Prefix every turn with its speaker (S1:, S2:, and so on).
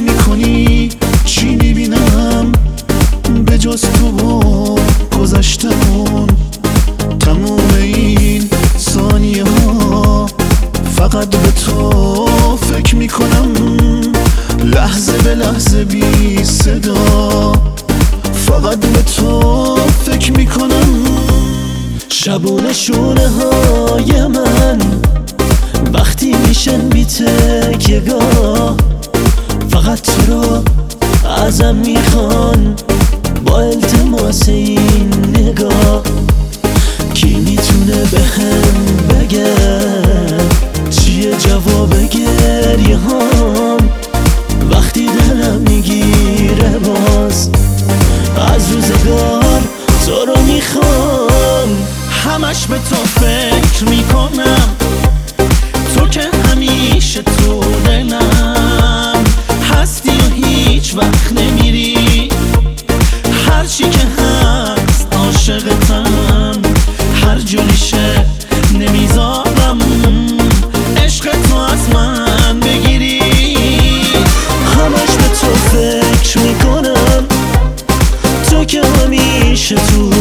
S1: میکنی چی میبینم به جز تو و گذشتمون؟ تموم این ثانیه ها فقط به تو فکر میکنم، لحظه به لحظه بی صدا فقط به تو فکر میکنم. شبونه شونه های من وقتی میشن بی تکیه‌گاه، فقط تو رو ازم میخوان با التماس این نگاه. کی میتونه بهم بگه چیه جواب گریه هام وقتی دلم میگیره باز از روزگار تو رو میخوام. همش به تو فکر میکنم، تو که همیشه تو دلم هستی و هیچ وقت نمیری. هرچی که هست عاشقتم، هر جوریشه نمیذارم عشق تو از من بگیری. همش به تو فکر میکنم، تو که همیشه تو